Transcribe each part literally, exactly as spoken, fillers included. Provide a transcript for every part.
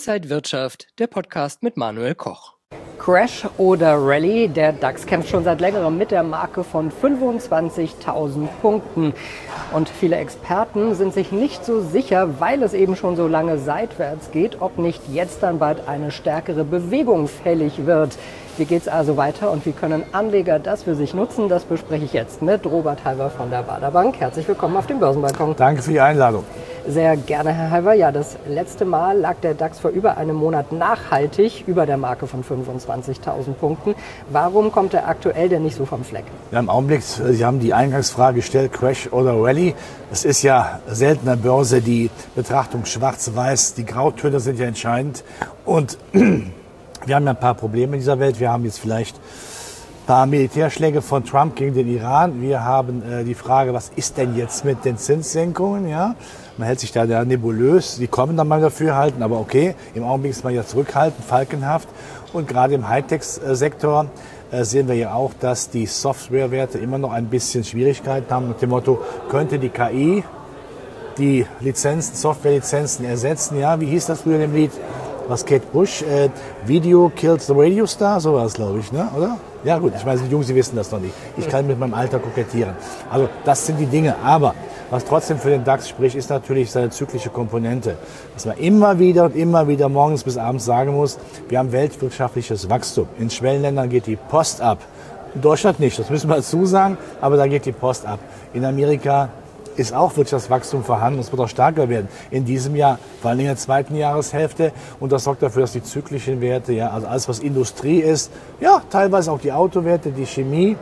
Inside Wirtschaft, der Podcast mit Manuel Koch. Crash oder Rallye? Der DAX kämpft schon seit längerem mit der Marke von fünfundzwanzigtausend Punkten. Und viele Experten sind sich nicht so sicher, weil es eben schon so lange seitwärts geht, ob nicht jetzt dann bald eine stärkere Bewegung fällig wird. Wie geht es also weiter und wie können Anleger das für sich nutzen? Das bespreche ich jetzt mit Robert Halver von der Baader Bank. Herzlich willkommen auf dem Börsenbalkon. Danke für die Einladung. Sehr gerne, Herr Halver. Ja, das letzte Mal lag der DAX vor über einem Monat nachhaltig über der Marke von fünfundzwanzigtausend Punkten. Warum kommt er aktuell denn nicht so vom Fleck? Ja, im Augenblick, Sie haben die Eingangsfrage gestellt, Crash oder Rallye. Es ist ja selten an der Börse die Betrachtung schwarz-weiß. Die Grautöne sind ja entscheidend. Und wir haben ja ein paar Probleme in dieser Welt. Wir haben jetzt vielleicht ein paar Militärschläge von Trump gegen den Iran. Wir haben äh, die Frage, was ist denn jetzt mit den Zinssenkungen? Ja? Man hält sich da ja nebulös. Die kommen dann mal dafür halten, aber okay. Im Augenblick ist man ja zurückhaltend, falkenhaft. Und gerade im Hightech-Sektor äh, sehen wir ja auch, dass die Softwarewerte immer noch ein bisschen Schwierigkeiten haben. Mit dem Motto, könnte die K I die Lizenzen, Softwarelizenzen ersetzen? Ja, wie hieß das früher in dem Lied? Was Kate Bush, äh, Video kills the Radio Star, so war es, glaube ich, ne? Oder? Ja gut, ich weiß, die Jungs, sie wissen das noch nicht. Ich kann mit meinem Alter kokettieren. Also das sind die Dinge. Aber was trotzdem für den DAX spricht, ist natürlich seine zyklische Komponente. Dass man immer wieder und immer wieder morgens bis abends sagen muss, wir haben weltwirtschaftliches Wachstum. In Schwellenländern geht die Post ab. In Deutschland nicht, das müssen wir dazu sagen, aber da geht die Post ab. In Amerika ist auch Wirtschaftswachstum vorhanden und es wird auch stärker werden in diesem Jahr, vor allem in der zweiten Jahreshälfte. Und das sorgt dafür, dass die zyklischen Werte, ja, also alles was Industrie ist, ja, teilweise auch die Autowerte, die Chemie,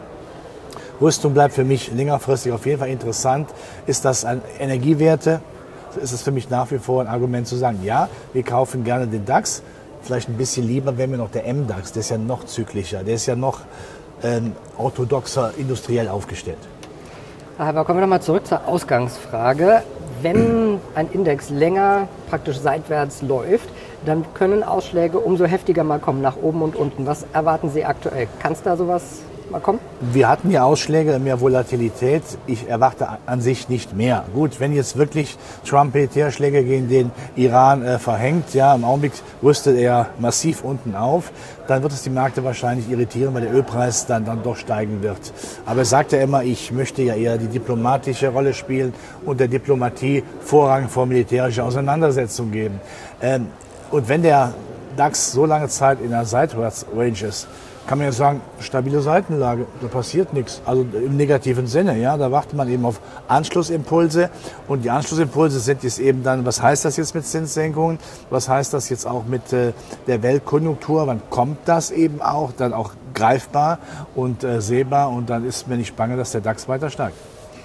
Rüstung bleibt für mich längerfristig auf jeden Fall interessant. Ist das an Energiewerte? Ist es für mich nach wie vor ein Argument zu sagen, ja, wir kaufen gerne den DAX. Vielleicht ein bisschen lieber wäre mir noch der M DAX, der ist ja noch zyklischer, der ist ja noch ähm, orthodoxer industriell aufgestellt. Aber kommen wir nochmal zurück zur Ausgangsfrage. Wenn ein Index länger praktisch seitwärts läuft, dann können Ausschläge umso heftiger mal kommen, nach oben und unten. Was erwarten Sie aktuell? Kann es da sowas mal kommen? Wir hatten ja Ausschläge, mehr Volatilität. Ich erwarte an sich nicht mehr. Gut, wenn jetzt wirklich Trump Militärschläge gegen den Iran äh, verhängt, ja, im Augenblick rüstet er massiv unten auf, dann wird es die Märkte wahrscheinlich irritieren, weil der Ölpreis dann, dann doch steigen wird. Aber er sagt ja immer, ich möchte ja eher die diplomatische Rolle spielen und der Diplomatie Vorrang vor militärischer Auseinandersetzung geben. Ähm, und wenn der DAX so lange Zeit in der Seitwärts-Range ist, kann man ja sagen, stabile Seitenlage, da passiert nichts. Also im negativen Sinne, ja, da wartet man eben auf Anschlussimpulse. Und die Anschlussimpulse sind jetzt eben dann, was heißt das jetzt mit Zinssenkungen? Was heißt das jetzt auch mit äh, der Weltkonjunktur? Wann kommt das eben auch? Dann auch greifbar und äh, sehbar. Und dann ist mir nicht bange, dass der DAX weiter steigt.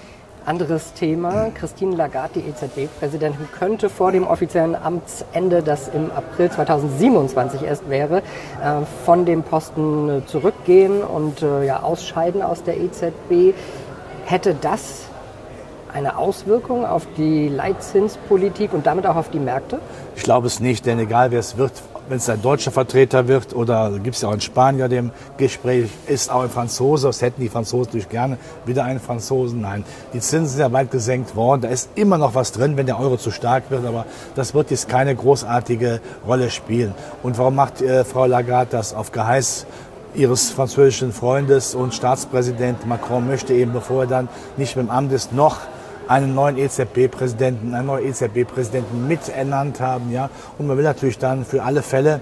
Anderes Thema. Christine Lagarde, die E Z B-Präsidentin, könnte vor dem offiziellen Amtsende, das im April zweitausendsiebenundzwanzig erst wäre, von dem Posten zurückgehen und ja, ausscheiden aus der E Z B. Hätte das eine Auswirkung auf die Leitzinspolitik und damit auch auf die Märkte? Ich glaube es nicht, denn egal wer es wird, wenn es ein deutscher Vertreter wird oder gibt es ja auch einen Spanier, der im Gespräch ist, auch ein Franzose, das hätten die Franzosen natürlich gerne, wieder einen Franzosen, nein. Die Zinsen sind ja weit gesenkt worden, da ist immer noch was drin, wenn der Euro zu stark wird, aber das wird jetzt keine großartige Rolle spielen. Und warum macht äh, Frau Lagarde das? Auf Geheiß ihres französischen Freundes und Staatspräsident Macron möchte eben, bevor er dann nicht mehr im Amt ist, noch einen neuen E Z B-Präsidenten, einen neuen E Z B-Präsidenten miternannt haben, ja. Und man will natürlich dann für alle Fälle,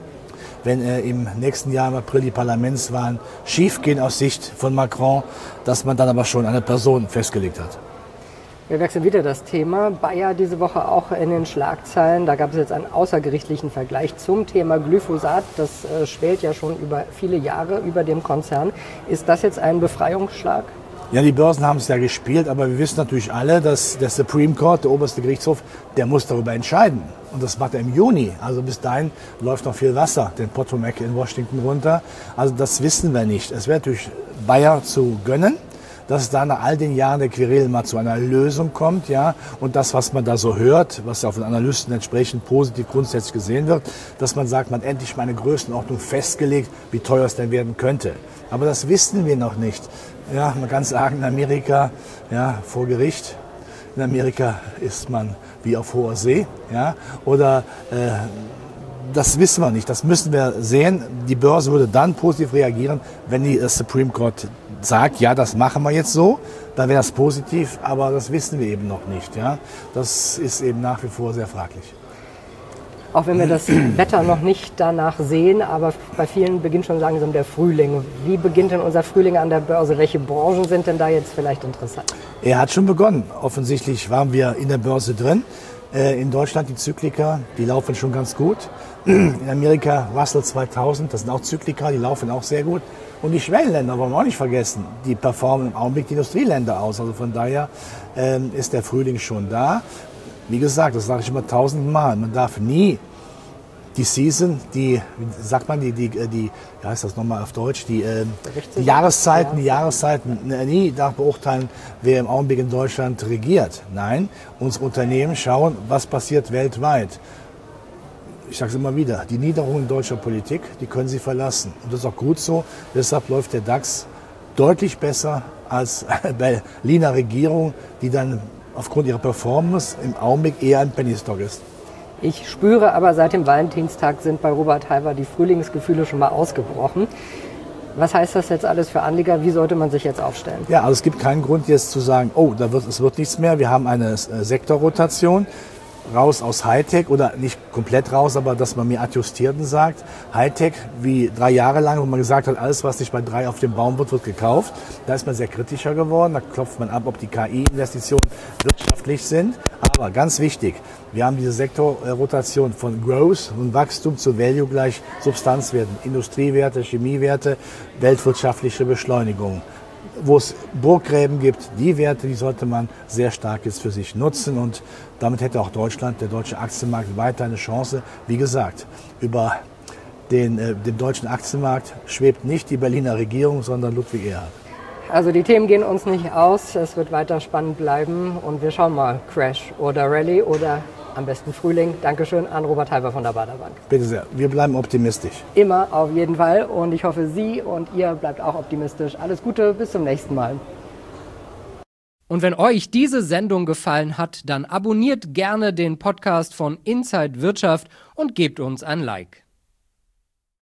wenn äh, im nächsten Jahr im April die Parlamentswahlen schiefgehen aus Sicht von Macron, dass man dann aber schon eine Person festgelegt hat. Wir wechseln wieder das Thema. Bayer diese Woche auch in den Schlagzeilen. Da gab es jetzt einen außergerichtlichen Vergleich zum Thema Glyphosat. Das äh, schwelt ja schon über viele Jahre über dem Konzern. Ist das jetzt ein Befreiungsschlag? Ja, die Börsen haben es ja gespielt, aber wir wissen natürlich alle, dass der Supreme Court, der oberste Gerichtshof, der muss darüber entscheiden. Und das macht er im Juni. Also bis dahin läuft noch viel Wasser den Potomac in Washington runter. Also das wissen wir nicht. Es wäre natürlich Bayer zu gönnen, dass es da nach all den Jahren der Querelen mal zu einer Lösung kommt, ja, und das, was man da so hört, was ja auch von Analysten entsprechend positiv grundsätzlich gesehen wird, dass man sagt, man hat endlich mal eine Größenordnung festgelegt, wie teuer es denn werden könnte. Aber das wissen wir noch nicht. Ja, man kann sagen, in Amerika, ja, vor Gericht, in Amerika ist man wie auf hoher See, ja, oder äh, Das wissen wir nicht, das müssen wir sehen. Die Börse würde dann positiv reagieren, wenn die Supreme Court sagt, ja, das machen wir jetzt so, dann wäre das positiv, aber das wissen wir eben noch nicht. Ja? Das ist eben nach wie vor sehr fraglich. Auch wenn wir das Wetter noch nicht danach sehen, aber bei vielen beginnt schon langsam der Frühling. Wie beginnt denn unser Frühling an der Börse? Welche Branchen sind denn da jetzt vielleicht interessant? Er hat schon begonnen. Offensichtlich waren wir in der Börse drin. In Deutschland die Zyklika, die laufen schon ganz gut. In Amerika Russell zweitausend, das sind auch Zyklika, die laufen auch sehr gut. Und die Schwellenländer wollen wir auch nicht vergessen, die performen im Augenblick die Industrieländer aus. Also von daher ähm, ist der Frühling schon da. Wie gesagt, das sage ich immer tausendmal, man darf nie die Season, die, wie sagt man, die, die, die, wie heißt das nochmal auf Deutsch, die, äh, die Jahreszeiten, die Jahreszeiten, nie darf beurteilen, wer im Augenblick in Deutschland regiert. Nein, unsere Unternehmen schauen, was passiert weltweit. Ich sage es immer wieder, die Niederungen deutscher Politik, die können Sie verlassen. Und das ist auch gut so, deshalb läuft der DAX deutlich besser als Berliner Regierung, die dann aufgrund ihrer Performance im Augenblick eher ein Pennystock ist. Ich spüre aber, seit dem Valentinstag sind bei Robert Halver die Frühlingsgefühle schon mal ausgebrochen. Was heißt das jetzt alles für Anleger? Wie sollte man sich jetzt aufstellen? Ja, also es gibt keinen Grund jetzt zu sagen, oh, da wird, es wird nichts mehr. Wir haben eine äh, Sektorrotation. Raus aus Hightech oder nicht komplett raus, aber dass man mir Adjustierten sagt. Hightech, wie drei Jahre lang, wo man gesagt hat, alles, was nicht bei drei auf dem Baum wird, wird gekauft. Da ist man sehr kritischer geworden. Da klopft man ab, ob die K I-Investitionen wirtschaftlich sind. Aber ganz wichtig, wir haben diese Sektorrotation von Growth und Wachstum zu Value gleich Substanzwerten, Industriewerte, Chemiewerte, weltwirtschaftliche Beschleunigung. Wo es Burggräben gibt, die Werte, die sollte man sehr stark jetzt für sich nutzen und damit hätte auch Deutschland, der deutsche Aktienmarkt, weiter eine Chance. Wie gesagt, über den, äh, dem deutschen Aktienmarkt schwebt nicht die Berliner Regierung, sondern Ludwig Erhard. Also die Themen gehen uns nicht aus, es wird weiter spannend bleiben und wir schauen mal, Crash oder Rallye oder am besten Frühling. Dankeschön an Robert Halver von der Baader Bank. Bitte sehr, wir bleiben optimistisch. Immer, auf jeden Fall. Und ich hoffe, Sie und ihr bleibt auch optimistisch. Alles Gute, bis zum nächsten Mal. Und wenn euch diese Sendung gefallen hat, dann abonniert gerne den Podcast von Inside Wirtschaft und gebt uns ein Like.